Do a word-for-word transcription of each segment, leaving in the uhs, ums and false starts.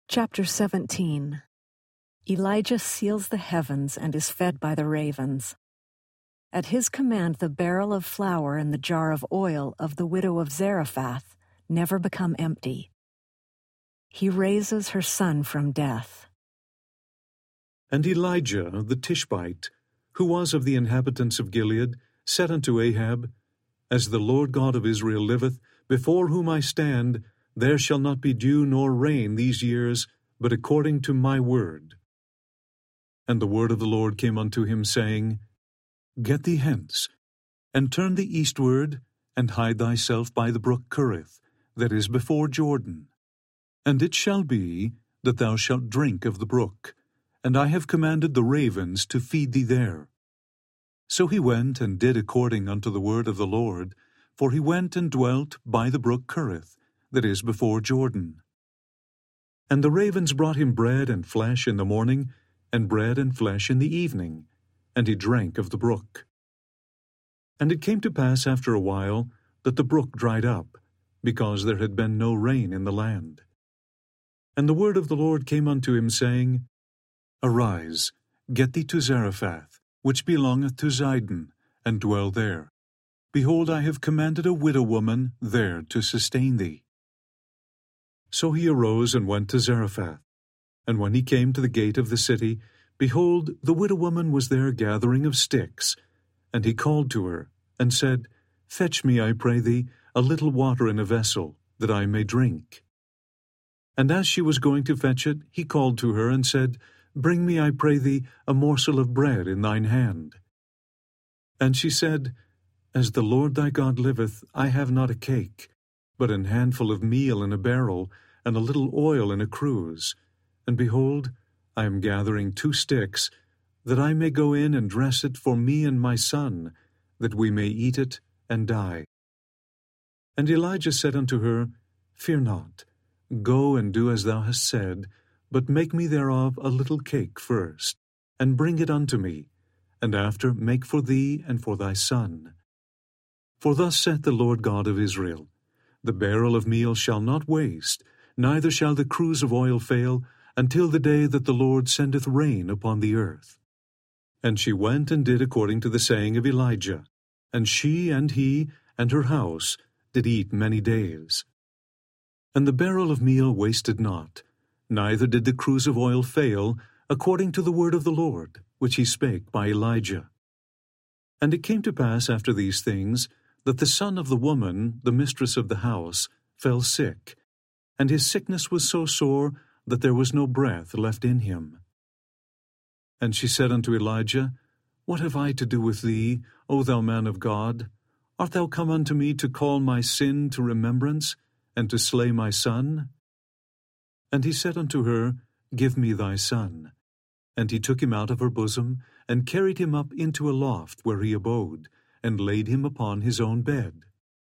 Chapter seventeen. Elijah seals the heavens and is fed by the ravens. At his command the barrel of flour and the jar of oil of the widow of Zarephath never become empty. He raises her son from death. And Elijah the Tishbite, who was of the inhabitants of Gilead, said unto Ahab, As the Lord God of Israel liveth, before whom I stand, there shall not be dew nor rain these years, but according to my word. And the word of the Lord came unto him, saying, Get thee hence, and turn thee eastward, and hide thyself by the brook Cherith, that is before Jordan. And it shall be that thou shalt drink of the brook, and I have commanded the ravens to feed thee there. So he went and did according unto the word of the Lord, for he went and dwelt by the brook Cherith, that is before Jordan. And the ravens brought him bread and flesh in the morning, and bread and flesh in the evening, and he drank of the brook. And it came to pass after a while that the brook dried up, because there had been no rain in the land. And the word of the Lord came unto him, saying, Arise, get thee to Zarephath, which belongeth to Zidon, and dwell there. Behold, I have commanded a widow woman there to sustain thee. So he arose and went to Zarephath. And when he came to the gate of the city, behold, the widow woman was there gathering of sticks. And he called to her, and said, Fetch me, I pray thee, a little water in a vessel, that I may drink. And as she was going to fetch it, he called to her, and said, Bring me, I pray thee, a morsel of bread in thine hand. And she said, As the Lord thy God liveth, I have not a cake, but an handful of meal in a barrel, and a little oil in a cruse. And behold, I am gathering two sticks, that I may go in and dress it for me and my son, that we may eat it and die. And Elijah said unto her, Fear not, go and do as thou hast said, but make me thereof a little cake first, and bring it unto me, and after make for thee and for thy son. For thus saith the Lord God of Israel, The barrel of meal shall not waste, neither shall the cruse of oil fail, until the day that the Lord sendeth rain upon the earth. And she went and did according to the saying of Elijah, and she and he and her house did eat many days. And the barrel of meal wasted not, neither did the cruse of oil fail, according to the word of the Lord, which he spake by Elijah. And it came to pass after these things, that the son of the woman, the mistress of the house, fell sick, and his sickness was so sore that there was no breath left in him. And she said unto Elijah, What have I to do with thee, O thou man of God? Art thou come unto me to call my sin to remembrance, and to slay my son? And he said unto her, Give me thy son. And he took him out of her bosom, and carried him up into a loft where he abode, and laid him upon his own bed.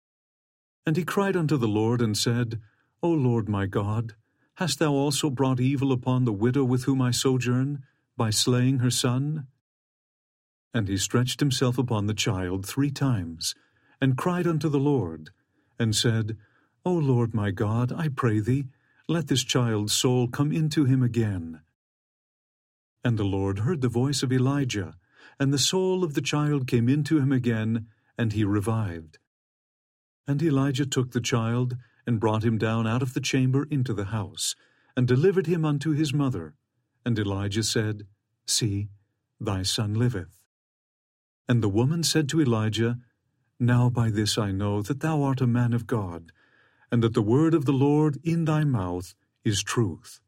And he cried unto the Lord, and said, O Lord my God, hast thou also brought evil upon the widow with whom I sojourn, by slaying her son? And he stretched himself upon the child three times, and cried unto the Lord, and said, O Lord my God, I pray thee, let this child's soul come into him again. And the Lord heard the voice of Elijah, and the soul of the child came into him again, and he revived. And Elijah took the child, and brought him down out of the chamber into the house, and delivered him unto his mother. And Elijah said, See, thy son liveth. And the woman said to Elijah, Now by this I know that thou art a man of God, and that the word of the Lord in thy mouth is truth.